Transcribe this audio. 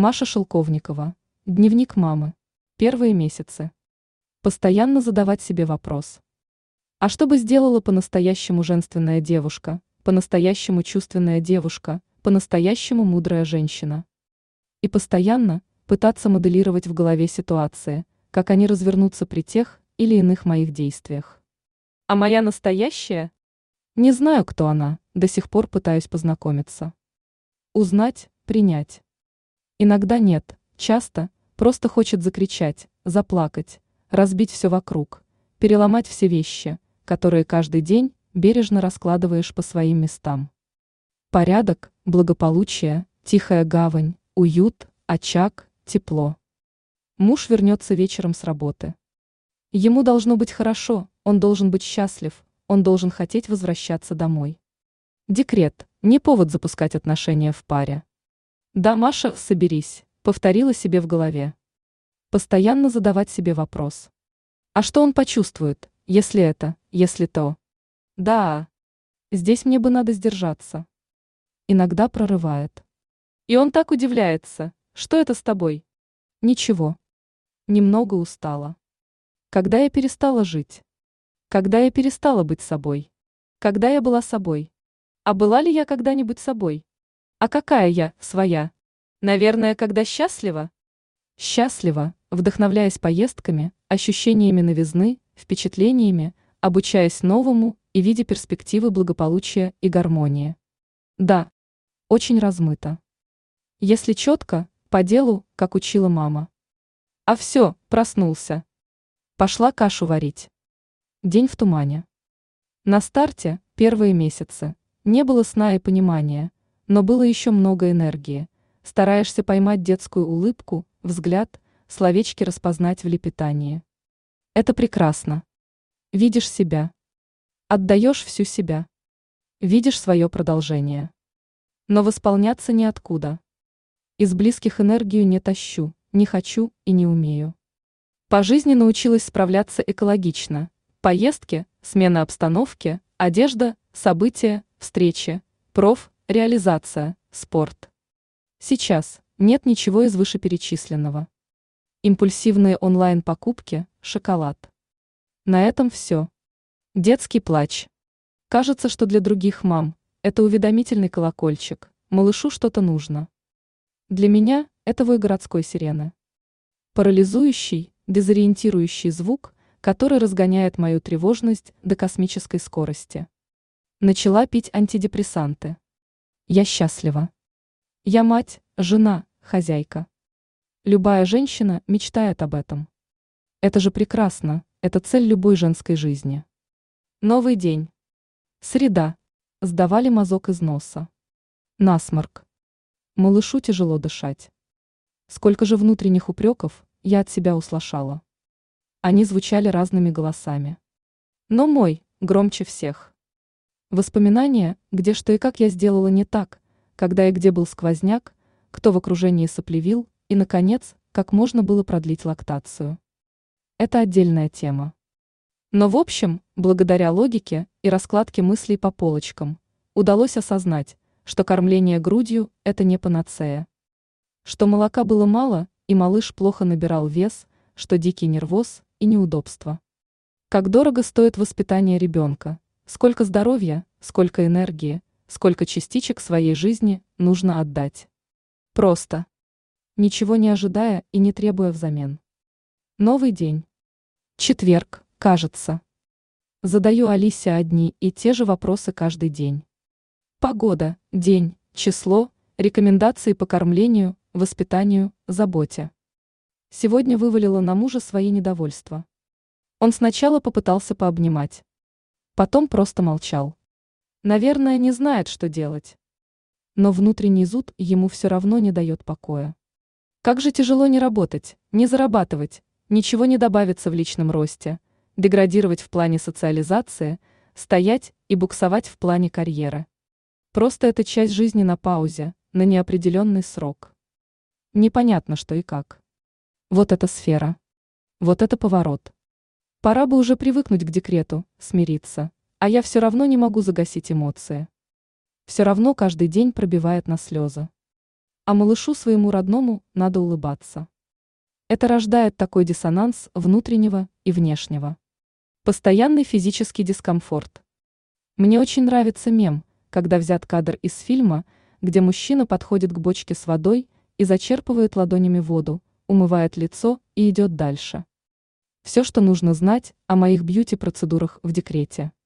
Маша Шелковникова. Дневник мамы. Первые месяцы. Постоянно задавать себе вопрос. А что бы сделала по-настоящему женственная девушка, по-настоящему чувственная девушка, по-настоящему мудрая женщина? И постоянно пытаться моделировать в голове ситуации, как они развернутся при тех или иных моих действиях. А моя настоящая? Не знаю, кто она, до сих пор пытаюсь познакомиться. Узнать, принять. Иногда нет, часто просто хочет закричать, заплакать, разбить все вокруг, переломать все вещи, которые каждый день бережно раскладываешь по своим местам. Порядок, благополучие, тихая гавань, уют, очаг, тепло. Муж вернется вечером с работы. Ему должно быть хорошо, он должен быть счастлив, он должен хотеть возвращаться домой. Декрет – не повод запускать отношения в паре. Да, Маша, соберись, повторила себе в голове. Постоянно задавать себе вопрос. А что он почувствует, если это, если то? Да, здесь мне бы надо сдержаться. Иногда прорывает. И он так удивляется, что это с тобой? Ничего. Немного устала. Когда я перестала жить? Когда я перестала быть собой? Когда я была собой? А была ли я когда-нибудь собой? А какая я, своя? Наверное, когда счастлива? Счастлива, вдохновляясь поездками, ощущениями новизны, впечатлениями, обучаясь новому и видя перспективы благополучия и гармонии. Да, очень размыто. Если четко, по делу, как учила мама. А все, проснулся. Пошла кашу варить. День в тумане. На старте, первые месяцы, не было сна и понимания, но было еще много энергии. Стараешься поймать детскую улыбку, взгляд, словечки распознать в лепетании. Это прекрасно. Видишь себя. Отдаешь всю себя. Видишь свое продолжение. Но восполняться неоткуда. Из близких энергию не тащу, не хочу и не умею. По жизни научилась справляться экологично. Поездки, смена обстановки, одежда, события, встречи, реализация, спорт. Сейчас нет ничего из вышеперечисленного. Импульсивные онлайн-покупки, шоколад. На этом все. Детский плач. Кажется, что для других мам это уведомительный колокольчик, малышу что-то нужно. Для меня это вой городской сирены. Парализующий, дезориентирующий звук, который разгоняет мою тревожность до космической скорости. Начала пить антидепрессанты. Я счастлива. Я мать, жена, хозяйка. Любая женщина мечтает об этом. Это же прекрасно, это цель любой женской жизни. Новый день. Среда. Сдавали мазок из носа. Насморк. Малышу тяжело дышать. Сколько же внутренних упреков я от себя услышала. Они звучали разными голосами. Но мой громче всех. Воспоминания, где что и как я сделала не так, когда и где был сквозняк, кто в окружении соплевил, и, наконец, как можно было продлить лактацию. Это отдельная тема. Но в общем, благодаря логике и раскладке мыслей по полочкам, удалось осознать, что кормление грудью – это не панацея. Что молока было мало, и малыш плохо набирал вес, что дикий нервоз и неудобства. Как дорого стоит воспитание ребенка, сколько здоровья, сколько энергии, сколько частичек своей жизни нужно отдать. Просто. Ничего не ожидая и не требуя взамен. Новый день. Четверг, кажется. Задаю Алисе одни и те же вопросы каждый день. Погода, день, число, рекомендации по кормлению, воспитанию, заботе. Сегодня вывалила на мужа свои недовольства. Он сначала попытался пообнимать. Потом просто молчал. Наверное, не знает, что делать. Но внутренний зуд ему все равно не дает покоя. Как же тяжело не работать, не зарабатывать, ничего не добавится в личном росте, деградировать в плане социализации, стоять и буксовать в плане карьеры. Просто это часть жизни на паузе, на неопределенный срок. Непонятно, что и как. Вот эта сфера. Вот это поворот. Пора бы уже привыкнуть к декрету, смириться, а я все равно не могу загасить эмоции. Все равно каждый день пробивает на слезы. а малышу своему родному надо улыбаться. Это рождает такой диссонанс внутреннего и внешнего. Постоянный физический дискомфорт. Мне очень нравится мем, когда взят кадр из фильма, где мужчина подходит к бочке с водой и зачерпывает ладонями воду, умывает лицо и идет дальше. Все, что нужно знать о моих бьюти-процедурах в декрете.